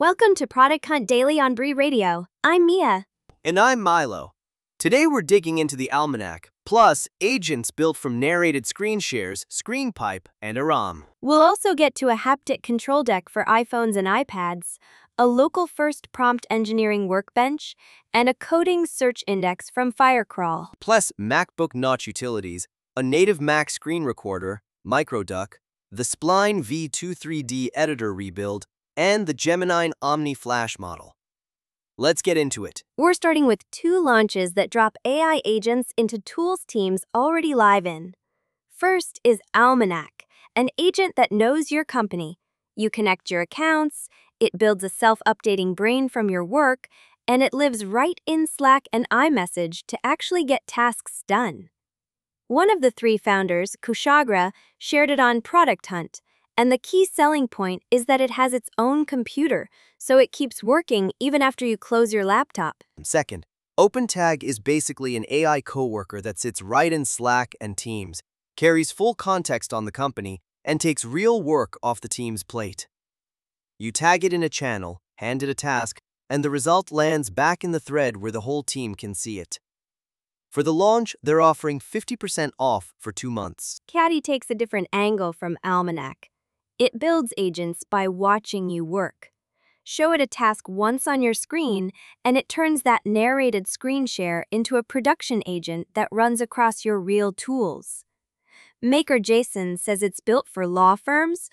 Welcome to Product Hunt Daily on Bree Radio. I'm Mia. And I'm Milo. Today we're digging into the Almanac, plus agents built from narrated screen shares, ScreenPipe, and Aram. We'll also get to a haptic control deck for iPhones and iPads, a local first prompt engineering workbench, and a coding search index from Firecrawl. Plus MacBook Notch utilities, a native Mac screen recorder, MicroDuck, the Spline V23D editor rebuild, and the Gemini Omni Flash model. Let's get into it. We're starting with two launches that drop AI agents into tools teams already live in. First is Almanac, an agent that knows your company. You connect your accounts, it builds a self-updating brain from your work, and it lives right in Slack and iMessage to actually get tasks done. One of the three founders, Kushagra, shared it on Product Hunt, and the key selling point is that it has its own computer, so it keeps working even after you close your laptop. Second, OpenTag is basically an AI coworker that sits right in Slack and Teams, carries full context on the company, and takes real work off the team's plate. You tag it in a channel, hand it a task, and the result lands back in the thread where the whole team can see it. For the launch, they're offering 50% off for 2 months. Caddy takes a different angle from Almanac. It builds agents by watching you work. Show it a task once on your screen, and it turns that narrated screen share into a production agent that runs across your real tools. Maker Jason says it's built for law firms,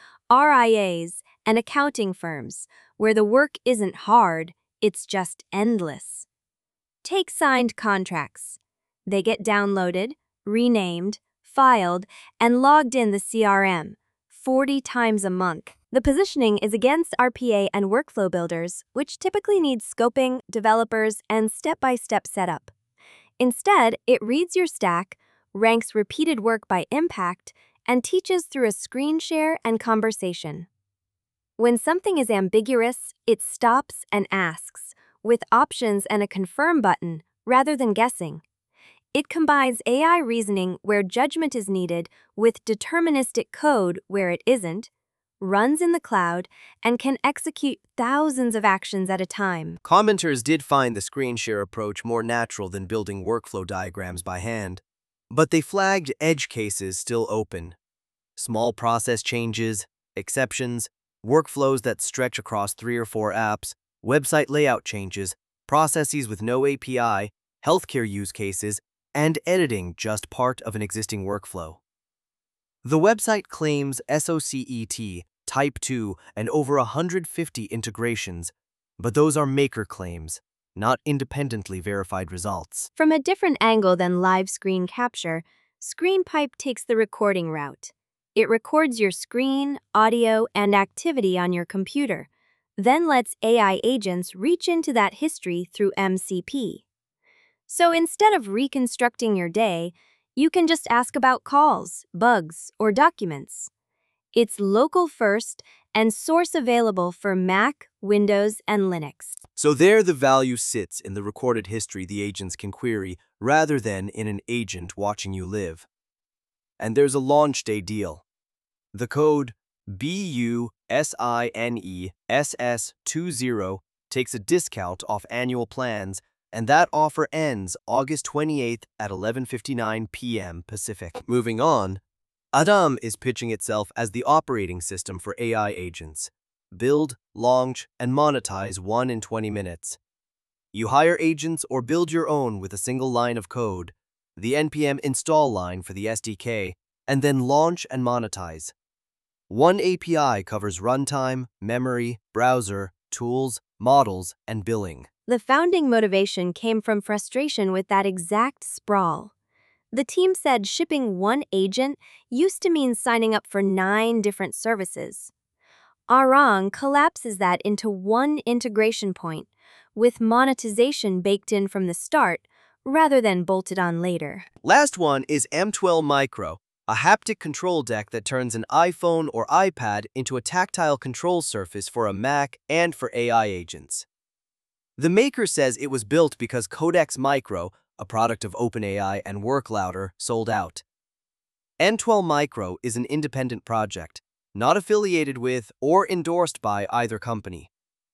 RIAs, and accounting firms, where the work isn't hard, it's just endless. Take signed contracts. They get downloaded, renamed, filed, and logged in the CRM. 40 times a month. The positioning is against RPA and workflow builders, which typically need scoping, developers, and step-by-step setup. Instead, it reads your stack, ranks repeated work by impact, and teaches through a screen share and conversation. When something is ambiguous, it stops and asks, with options and a confirm button, rather than guessing. It combines AI reasoning where judgment is needed with deterministic code where it isn't, runs in the cloud, and can execute thousands of actions at a time. Commenters did find the screen share approach more natural than building workflow diagrams by hand, but they flagged edge cases still open. Small process changes, exceptions, workflows that stretch across 3 or 4 apps, website layout changes, processes with no API, healthcare use cases, and editing just part of an existing workflow. The website claims SOCET, Type 2, and over 150 integrations, but those are maker claims, not independently verified results. From a different angle than live screen capture, ScreenPipe takes the recording route. It records your screen, audio, and activity on your computer, then lets AI agents reach into that history through MCP. So instead of reconstructing your day, you can just ask about calls, bugs, or documents. It's local first and source available for Mac, Windows, and Linux. So there the value sits in the recorded history the agents can query rather than in an agent watching you live. And there's a launch day deal. The code BUSINESS20 takes a discount off annual plans, and that offer ends August 28th at 11:59 p.m. Pacific. Moving on, Aram is pitching itself as the operating system for AI agents. Build, launch, and monetize 1 in 20 minutes. You hire agents or build your own with a single line of code, the NPM install line for the SDK, and then launch and monetize. One API covers runtime, memory, browser, tools, models, and billing. The founding motivation came from frustration with that exact sprawl. The team said shipping one agent used to mean signing up for 9 different services. Aram collapses that into one integration point, with monetization baked in from the start, rather than bolted on later. Last one is M12 Micro, a haptic control deck that turns an iPhone or iPad into a tactile control surface for a Mac and for AI agents. The maker says it was built because Codex Micro, a product of OpenAI and WorkLouder, sold out. M12 Micro is an independent project, not affiliated with or endorsed by either company.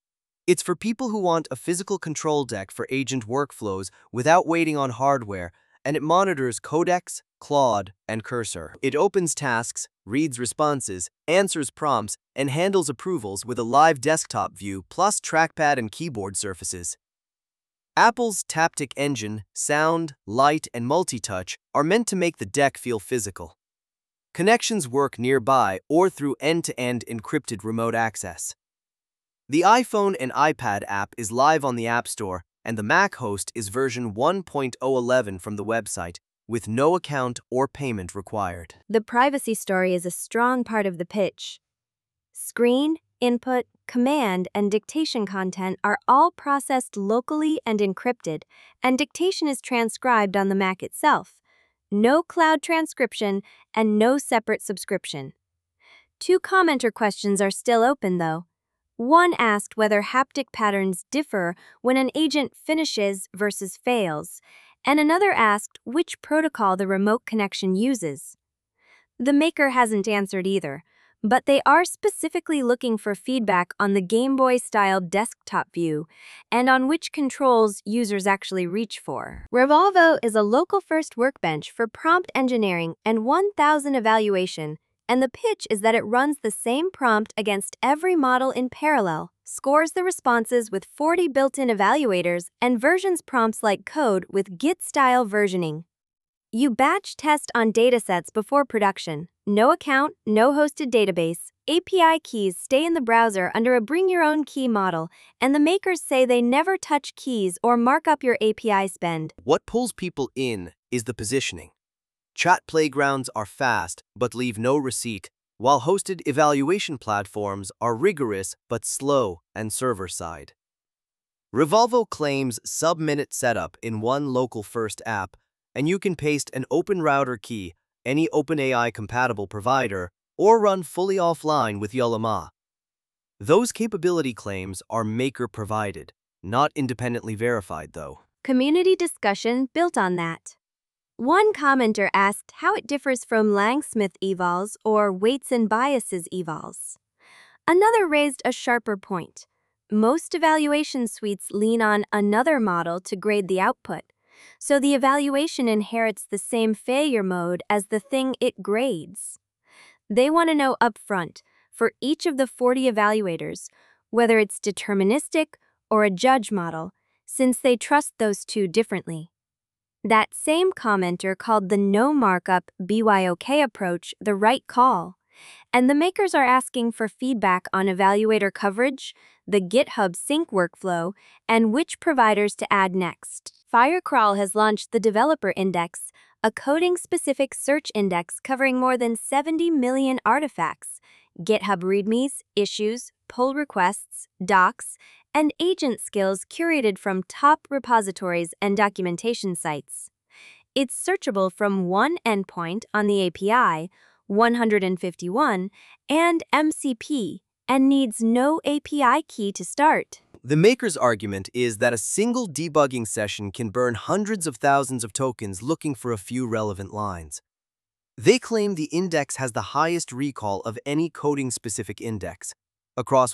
It's for people who want a physical control deck for agent workflows without waiting on hardware, and it monitors Codex, Claude, and Cursor. It opens tasks, reads responses, answers prompts, and handles approvals with a live desktop view plus trackpad and keyboard surfaces. Apple's Taptic Engine, Sound, Light, and Multitouch are meant to make the deck feel physical. Connections work nearby or through end-to-end encrypted remote access. The iPhone and iPad app is live on the App Store, and the Mac host is version 1.011 from the website, with no account or payment required. The privacy story is a strong part of the pitch. Screen, input, command, and dictation content are all processed locally and encrypted, and dictation is transcribed on the Mac itself. No cloud transcription and no separate subscription. 2 commenter questions are still open, though. One asked whether haptic patterns differ when an agent finishes versus fails, and another asked which protocol the remote connection uses. The maker hasn't answered either, but they are specifically looking for feedback on the Game Boy-style desktop view and on which controls users actually reach for. Revolvo is a local-first workbench for prompt engineering and 1000 evaluation, and the pitch is that it runs the same prompt against every model in parallel, scores the responses with 40 built-in evaluators, and versions prompts like code with Git-style versioning. You batch test on datasets before production. No account, no hosted database. API keys stay in the browser under a bring-your-own-key model, and the makers say they never touch keys or mark up your API spend. What pulls people in is the positioning. Chat playgrounds are fast but leave no receipt, while hosted evaluation platforms are rigorous but slow and server-side. Revolvo claims sub-minute setup in one local-first app, and you can paste an open router key, any OpenAI-compatible provider, or run fully offline with Yollama. Those capability claims are maker-provided, not independently verified, though. Community discussion built on that. One commenter asked how it differs from Langsmith evals or weights and biases evals. Another raised a sharper point. Most evaluation suites lean on another model to grade the output, so the evaluation inherits the same failure mode as the thing it grades. They want to know upfront, for each of the 40 evaluators, whether it's deterministic or a judge model, since they trust those two differently. That same commenter called the no markup BYOK approach the right call, and the makers are asking for feedback on evaluator coverage, the GitHub sync workflow, and which providers to add next. Firecrawl has launched the Developer Index, a coding-specific search index covering more than 70 million artifacts, GitHub readmes, issues, pull requests, docs, and agent skills curated from top repositories and documentation sites. It's searchable from one endpoint on the API, 151, and MCP, and needs no API key to start. The maker's argument is that a single debugging session can burn hundreds of thousands of tokens looking for a few relevant lines. They claim the index has the highest recall of any coding-specific index. Across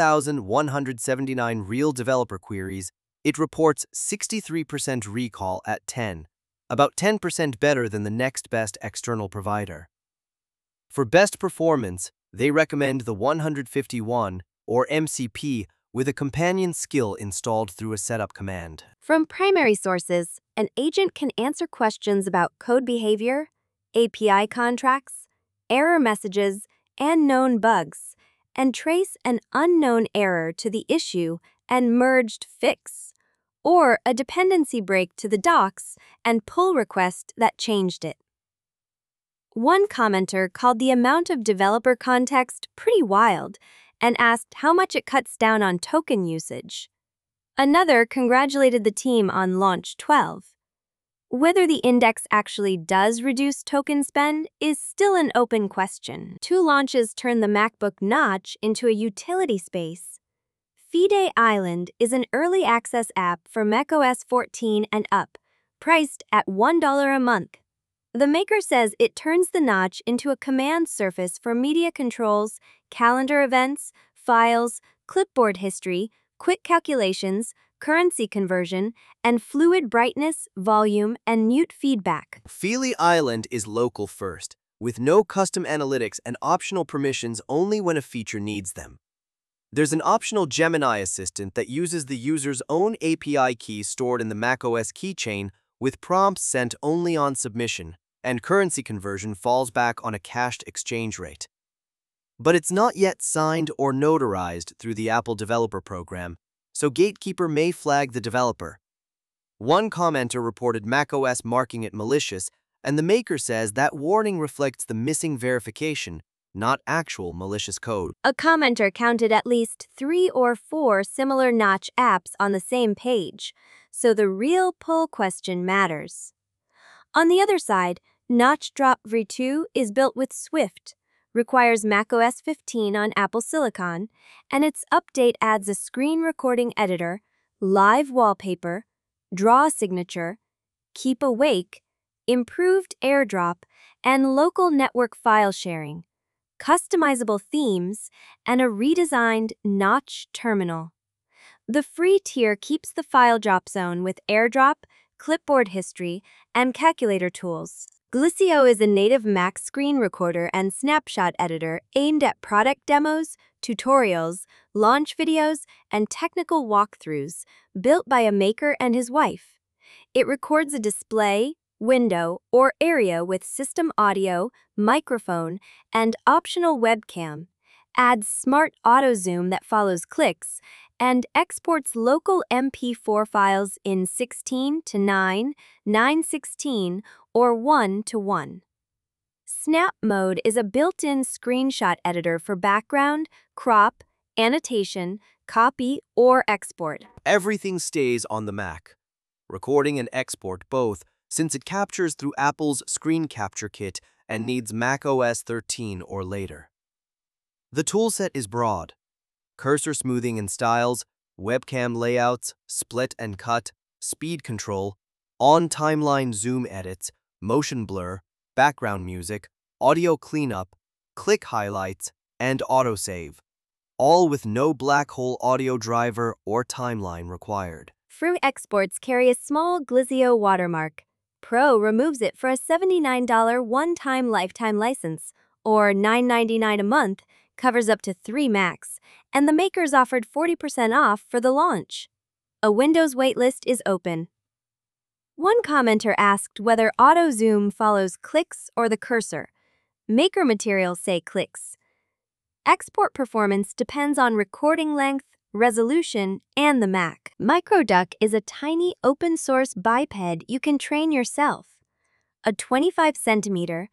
1,179 real developer queries, it reports 63% recall at 10, about 10% better than the next best external provider. For best performance, they recommend the 151 or MCP with a companion skill installed through a setup command. From primary sources, an agent can answer questions about code behavior, API contracts, error messages, and known bugs, and trace an unknown error to the issue and merged fix, or a dependency break to the docs and pull request that changed it. One commenter called the amount of developer context pretty wild and asked how much it cuts down on token usage. Another congratulated the team on Launch 12. Whether the index actually does reduce token spend is still an open question. 2 launches turn the MacBook Notch into a utility space. Fide Island is an early access app for macOS 14 and up, priced at $1 a month. The maker says it turns the Notch into a command surface for media controls, calendar events, files, clipboard history, quick calculations, currency conversion, and fluid brightness, volume, and mute feedback. Feely Island is local first, with no custom analytics and optional permissions only when a feature needs them. There's an optional Gemini assistant that uses the user's own API key stored in the macOS keychain with prompts sent only on submission, and currency conversion falls back on a cached exchange rate. But it's not yet signed or notarized through the Apple Developer Program, so Gatekeeper may flag the developer. One commenter reported macOS marking it malicious, and the maker says that warning reflects the missing verification, not actual malicious code. A commenter counted at least 3 or 4 similar Notch apps on the same page, so the real pull question matters. On the other side, Notch Drop V2 is built with Swift, requires macOS 15 on Apple Silicon, and its update adds a screen recording editor, live wallpaper, draw signature, keep awake, improved AirDrop, and local network file sharing, customizable themes, and a redesigned Notch terminal. The free tier keeps the file drop zone with AirDrop, clipboard history, and calculator tools. Glissio is a native Mac screen recorder and snapshot editor aimed at product demos, tutorials, launch videos, and technical walkthroughs, built by a maker and his wife. It records a display, window, or area with system audio, microphone, and optional webcam, adds smart auto zoom that follows clicks, and exports local MP4 files in 16:9, 9:16, or 1:1. Snap Mode is a built-in screenshot editor for background, crop, annotation, copy, or export. Everything stays on the Mac, recording and export both, since it captures through Apple's Screen Capture Kit and needs macOS 13 or later. The toolset is broad: cursor smoothing and styles, webcam layouts, split and cut, speed control, on-timeline zoom edits, motion blur, background music, audio cleanup, click highlights, and autosave, all with no black hole audio driver or timeline required. Fruit exports carry a small Glissio watermark. Pro removes it for a $79 one-time lifetime license, or $9.99 a month, covers up to 3 Macs, and the makers offered 40% off for the launch. A Windows waitlist is open. One commenter asked whether auto zoom follows clicks or the cursor. Maker materials say clicks. Export performance depends on recording length, resolution, and the Mac. MicroDuck is a tiny open-source biped you can train yourself. A 25-centimeter,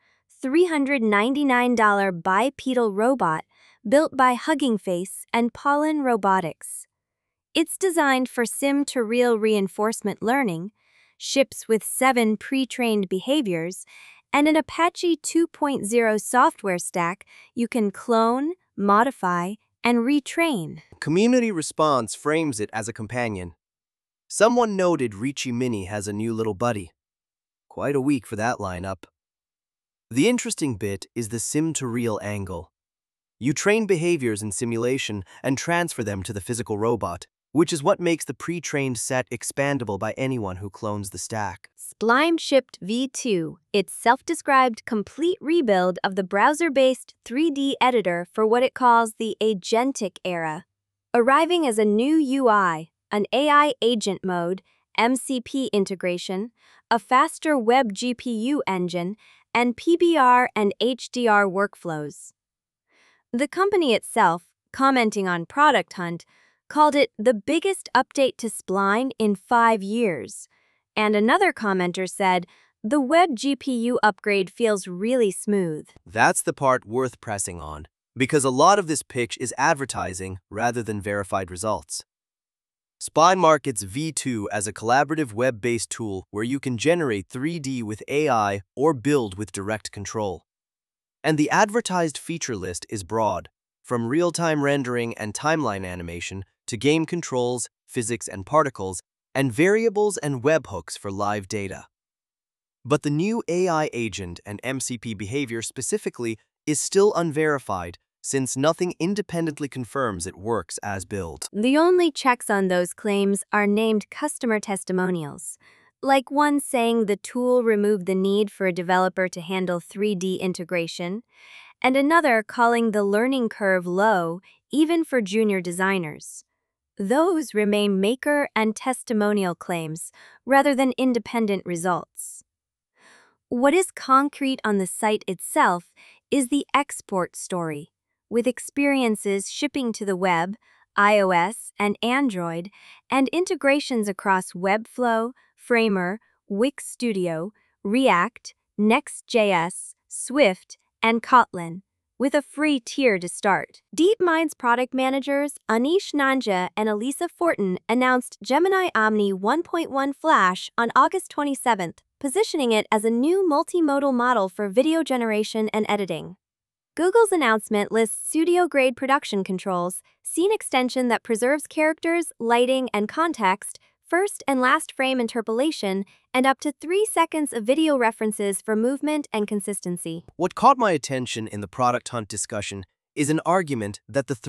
$399 bipedal robot built by Hugging Face and Pollen Robotics. It's designed for sim-to-real reinforcement learning, ships with 7 pre-trained behaviors, and an Apache 2.0 software stack you can clone, modify, and retrain. Community response frames it as a companion. Someone noted Ricci Mini has a new little buddy. Quite a week for that lineup. The interesting bit is the sim-to-real angle. You train behaviors in simulation and transfer them to the physical robot, which is what makes the pre-trained set expandable by anyone who clones the stack. Spline shipped V2, its self-described complete rebuild of the browser-based 3D editor for what it calls the agentic era. Arriving as a new UI, an AI agent mode, MCP integration, a faster web GPU engine, and PBR and HDR workflows. The company itself, commenting on Product Hunt, called it the biggest update to Spline in 5 years. And another commenter said, the web GPU upgrade feels really smooth. That's the part worth pressing on, because a lot of this pitch is advertising rather than verified results. Spline markets V2 as a collaborative web-based tool where you can generate 3D with AI or build with direct control. And the advertised feature list is broad, from real-time rendering and timeline animation to game controls, physics and particles, and variables and webhooks for live data. But the new AI agent and MCP behavior specifically is still unverified since nothing independently confirms it works as built. The only checks on those claims are named customer testimonials, like one saying the tool removed the need for a developer to handle 3D integration, and another calling the learning curve low, even for junior designers. Those remain maker and testimonial claims rather than independent results. What is concrete on the site itself is the export story, with experiences shipping to the web, iOS, and Android, and integrations across Webflow, Framer, Wix Studio, React, Next.js, Swift, and Kotlin, with a free tier to start. DeepMind's product managers Anish Nanja and Elisa Fortin announced Gemini Omni 1.1 Flash on August 27th, positioning it as a new multimodal model for video generation and editing. Google's announcement lists studio-grade production controls, scene extension that preserves characters, lighting, and context, first and last frame interpolation, and up to 3 seconds of video references for movement and consistency. What caught my attention in the Product Hunt discussion is an argument that the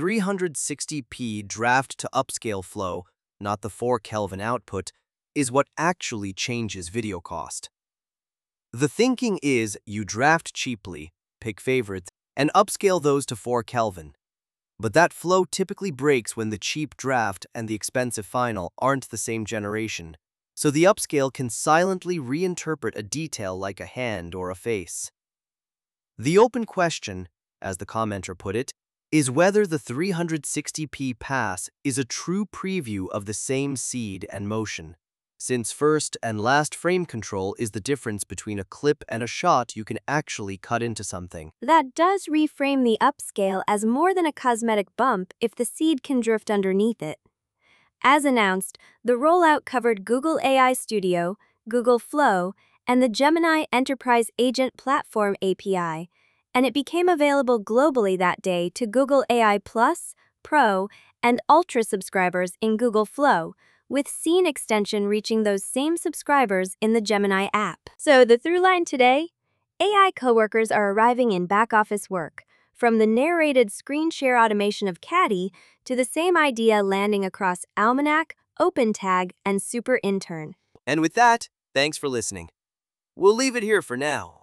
360p draft to upscale flow, not the 4 Kelvin output, is what actually changes video cost. The thinking is you draft cheaply, pick favorites, and upscale those to 4 Kelvin. But that flow typically breaks when the cheap draft and the expensive final aren't the same generation, so the upscale can silently reinterpret a detail like a hand or a face. The open question, as the commenter put it, is whether the 360p pass is a true preview of the same seed and motion, since first and last frame control is the difference between a clip and a shot you can actually cut into something. That does reframe the upscale as more than a cosmetic bump if the seed can drift underneath it. As announced, the rollout covered Google AI Studio, Google Flow, and the Gemini Enterprise Agent Platform API, and it became available globally that day to Google AI Plus, Pro, and Ultra subscribers in Google Flow, with scene extension reaching those same subscribers in the Gemini app. So the throughline today? AI coworkers are arriving in back-office work, from the narrated screen share automation of Caddy to the same idea landing across Almanac, OpenTag, and Super Intern. And with that, thanks for listening. We'll leave it here for now.